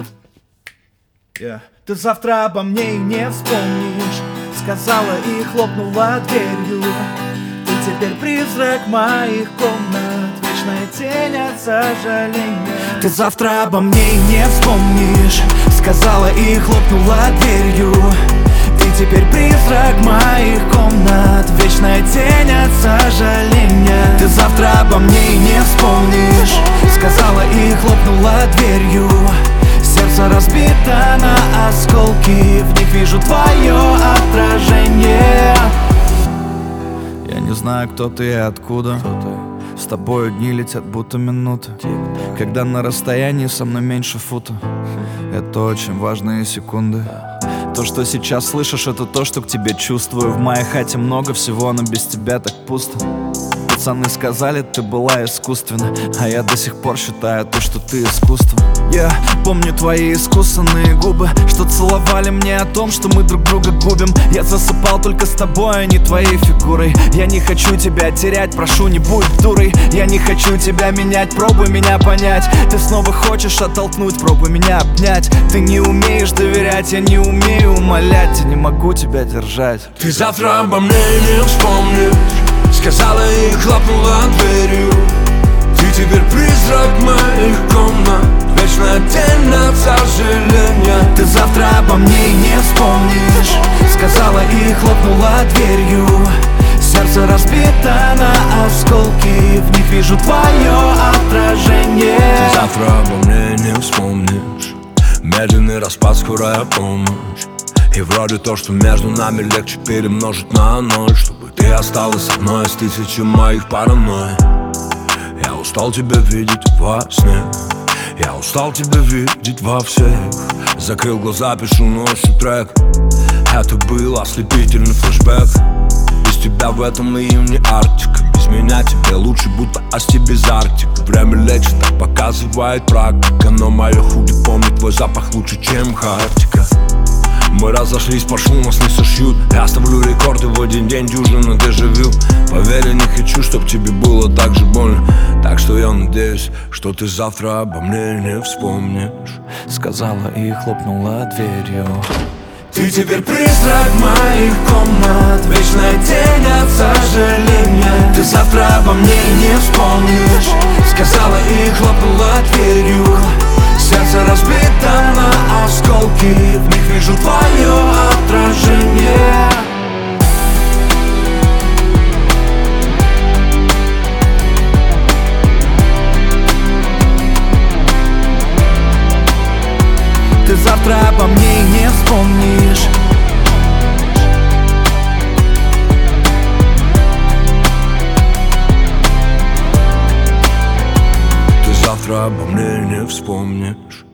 Ты завтра обо мне и не вспомнишь, сказала и хлопнула дверью. Ты теперь призрак моих комнат, вечная тень от сожаления. Ты завтра обо мне и не вспомнишь, сказала и хлопнула дверью. Ты теперь призрак моих комнат, вечная тень от сожаления. Ты завтра обо мне и не вспомнишь, сказала и хлопнула дверью. Сердце разбито на осколки, в них вижу твое отражение. Я не знаю, кто ты и откуда. С тобою дни летят будто минуты, когда на расстоянии со мной меньше фута. Это очень важные секунды. То, что сейчас слышишь, это то, что к тебе чувствую. В моей хате много всего, но без тебя так пусто. Пацаны сказали, ты была искусственна, а я до сих пор считаю то, что ты искусство. Я помню твои искусственные губы, что целовали мне о том, что мы друг друга губим. Я засыпал только с тобой, а не твоей фигурой. Я не хочу тебя терять, прошу, не будь дурой. Я не хочу тебя менять, пробуй меня понять. Ты снова хочешь оттолкнуть, пробуй меня обнять. Ты не умеешь доверять, я не умею умолять. Я не могу тебя держать. Ты завтра обо мне не вспомнишь, сказала и хлопнула дверью. Ты теперь призрак моих комнат, вечная тень от сожаления. Ты завтра обо мне и не вспомнишь, сказала и хлопнула дверью. Сердце разбито на осколки, в них вижу твое отражение. Ты завтра обо мне не вспомнишь, медленный распад, скорая полночь. И вроде то, что между нами легче перемножить на ноль, чтобы ты осталась одной из тысячи моих паранойй. Я устал тебя видеть во сне, я устал тебя видеть во всех. Закрыл глаза, пишу ночью трек. Это был ослепительный флешбэк. Без тебя в этом июне Арктика, без меня тебе лучше, будто асти без Арктика. Время лечит, так показывает практика, но мое худи помнит твой запах лучше, чем Хартика. Мы разошлись по шуму, нас не сошьют. Я оставлю рекорды в один день, дюжина дежавю. Поверь, я не хочу, чтоб тебе было так же больно. Так что я надеюсь, что ты завтра обо мне не вспомнишь, сказала и хлопнула дверью. Ты теперь призрак моих комнат, вечная тень от сожаления. Ты завтра обо мне не вспомнишь, сказала и хлопнула дверью. Сердце разбито на осколки, в них вижу твое отражение. Ты завтра обо мне и не вспомнишь. Ты завтра обо мне не вспомнишь.